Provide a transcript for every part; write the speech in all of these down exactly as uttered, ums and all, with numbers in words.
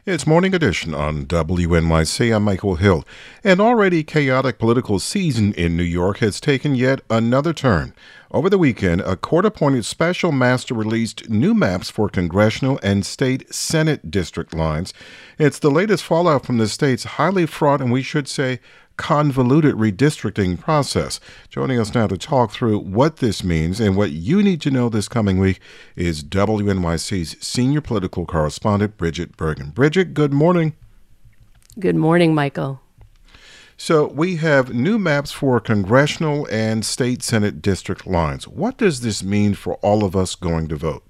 It's Morning Edition on W N Y C. I'm Michael Hill. An already chaotic political season in New York has taken yet another turn. Over the weekend, a court-appointed special master released new maps for congressional and state Senate district lines. It's the latest fallout from the state's highly fraught and we should say convoluted redistricting process. Joining us now to talk through what this means and what you need to know this coming week is W N Y C's senior political correspondent, Bridget Bergen. Bridget, good morning. Good morning, Michael. So we have new maps for congressional and state Senate district lines. What does this mean for all of us going to vote?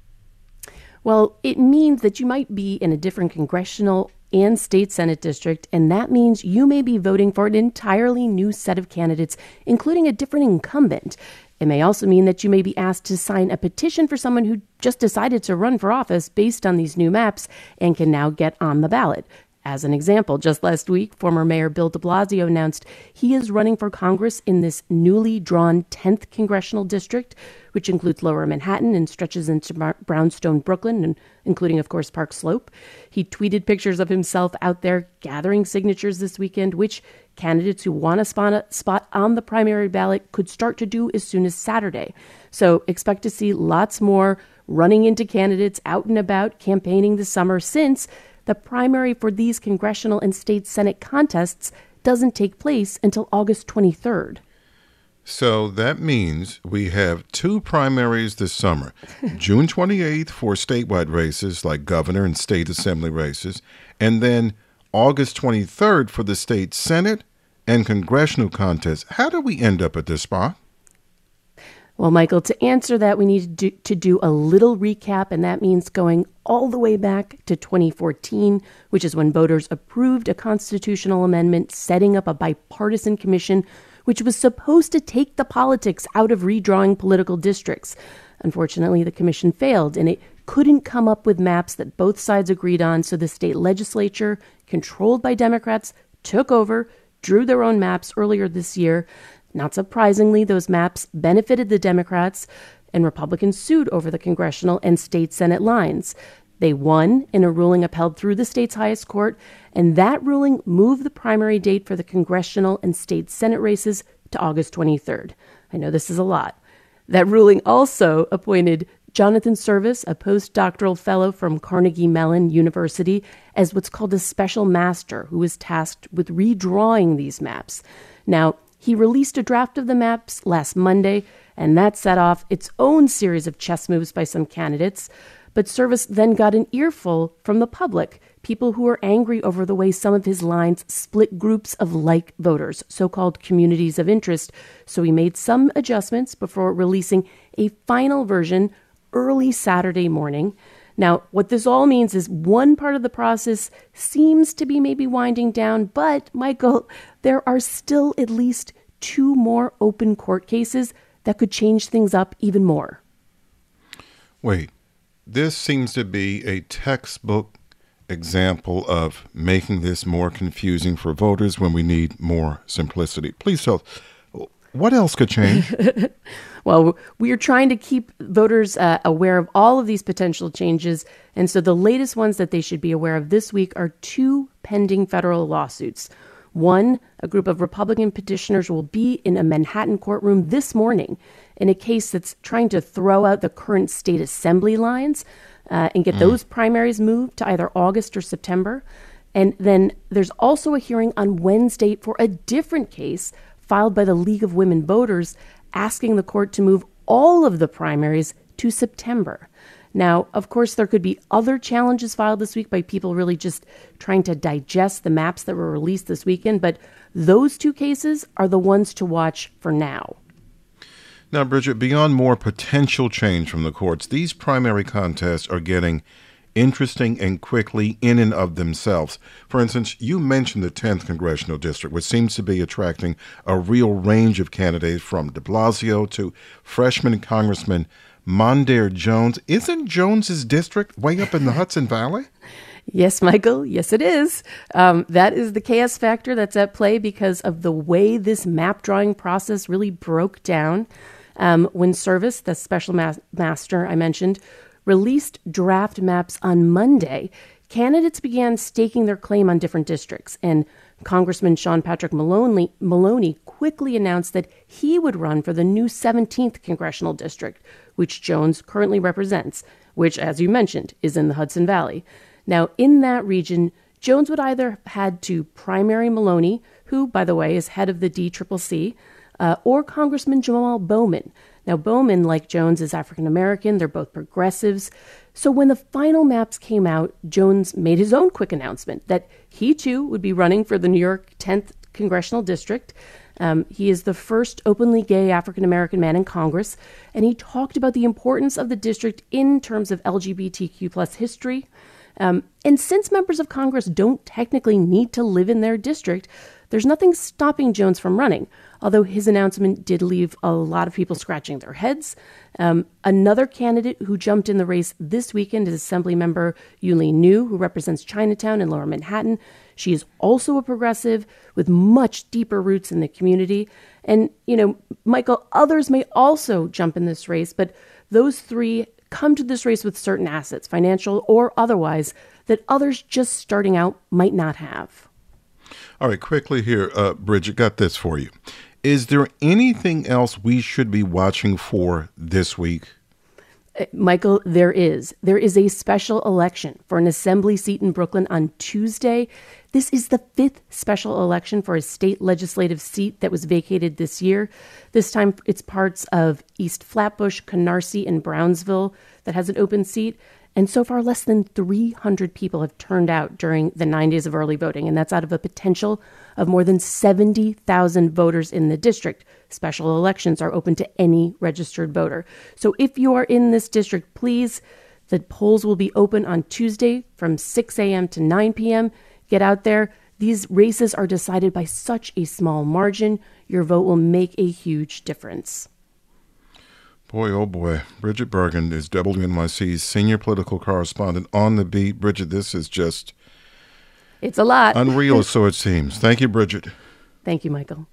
Well, it means that you might be in a different congressional and state Senate district, and that means you may be voting for an entirely new set of candidates, including a different incumbent. It may also mean that you may be asked to sign a petition for someone who just decided to run for office based on these new maps and can now get on the ballot. As an example, just last week, former Mayor Bill de Blasio announced he is running for Congress in this newly drawn tenth congressional district, which includes Lower Manhattan and stretches into Brownstone, Brooklyn, and including, of course, Park Slope. He tweeted pictures of himself out there gathering signatures this weekend, which candidates who want a spot, spot on the primary ballot could start to do as soon as Saturday. So expect to see lots more running into candidates out and about campaigning this summer, since the primary for these congressional and state Senate contests doesn't take place until August twenty-third. So that means we have two primaries this summer. June twenty-eighth for statewide races like governor and state assembly races, and then August twenty-third for the state Senate and congressional contests. How do we end up at this spot? Well, Michael, to answer that, we need to do, to do a little recap, and that means going all the way back to twenty fourteen, which is when voters approved a constitutional amendment setting up a bipartisan commission which was supposed to take the politics out of redrawing political districts. Unfortunately, the commission failed, and it couldn't come up with maps that both sides agreed on, so the state legislature, controlled by Democrats, took over, drew their own maps earlier this year. Not surprisingly, those maps benefited the Democrats, and Republicans sued over the congressional and state Senate lines. They won in a ruling upheld through the state's highest court, and that ruling moved the primary date for the congressional and state Senate races to August twenty-third. I know this is a lot. That ruling also appointed Jonathan Service, a postdoctoral fellow from Carnegie Mellon University, as what's called a special master who was tasked with redrawing these maps. Now, he released a draft of the maps last Monday, and that set off its own series of chess moves by some candidates. But Service then got an earful from the public, people who were angry over the way some of his lines split groups of like voters, so-called communities of interest. So he made some adjustments before releasing a final version early Saturday morning. Now, what this all means is one part of the process seems to be maybe winding down, but, Michael, there are still at least two more open court cases that could change things up even more. Wait, this seems to be a textbook example of making this more confusing for voters when we need more simplicity. Please tell us, what else could change? Well, we are trying to keep voters uh, aware of all of these potential changes. And so the latest ones that they should be aware of this week are two pending federal lawsuits. One, a group of Republican petitioners will be in a Manhattan courtroom this morning in a case that's trying to throw out the current state assembly lines uh, and get mm. those primaries moved to either August or September. And then there's also a hearing on Wednesday for a different case filed by the League of Women Voters, asking the court to move all of the primaries to September. Now, of course, there could be other challenges filed this week by people really just trying to digest the maps that were released this weekend, but those two cases are the ones to watch for now. Now, Bridget, beyond more potential change from the courts, these primary contests are getting interesting and quickly in and of themselves. For instance, you mentioned the tenth Congressional District, which seems to be attracting a real range of candidates from de Blasio to freshman Congressman Mondaire Jones. Isn't Jones's district way up in the Hudson Valley? Yes, Michael. Yes, it is. Um, that is the chaos factor that's at play because of the way this map drawing process really broke down. Um, when Service, the special ma- master I mentioned, released draft maps on Monday, candidates began staking their claim on different districts, and Congressman Sean Patrick Maloney, Maloney quickly announced that he would run for the new seventeenth congressional district, which Jones currently represents, which, as you mentioned, is in the Hudson Valley. Now, in that region, Jones would either have had to primary Maloney, who, by the way, is head of the D C C C, uh, or Congressman Jamal Bowman. Now, Bowman, like Jones, is African-American. They're both progressives. So when the final maps came out, Jones made his own quick announcement that he, too, would be running for the New York tenth Congressional District. Um, he is the first openly gay African-American man in Congress, and he talked about the importance of the district in terms of L G B T Q plus history. Um, and since members of Congress don't technically need to live in their district, there's nothing stopping Jones from running, although his announcement did leave a lot of people scratching their heads. Um, another candidate who jumped in the race this weekend is Assemblymember Yulie New, who represents Chinatown in Lower Manhattan. She is also a progressive with much deeper roots in the community. And, you know, Michael, others may also jump in this race, but those three come to this race with certain assets, financial or otherwise, that others just starting out might not have. All right, quickly here, uh, Bridget, got this for you. Is there anything else we should be watching for this week? Uh, Michael, there is. There is a special election for an assembly seat in Brooklyn on Tuesday. This is the fifth special election for a state legislative seat that was vacated this year. This time it's parts of East Flatbush, Canarsie, and Brownsville that has an open seat. And so far, less than three hundred people have turned out during the nine days of early voting, and that's out of a potential of more than seventy thousand voters in the district. Special elections are open to any registered voter. So if you are in this district, please, the polls will be open on Tuesday from six a.m. to nine p.m. Get out there. These races are decided by such a small margin. Your vote will make a huge difference. Boy, oh boy. Bridget Bergen is W N Y C's senior political correspondent on the beat. Bridget, this is just... It's a lot. Unreal, so it seems. Thank you, Bridget. Thank you, Michael.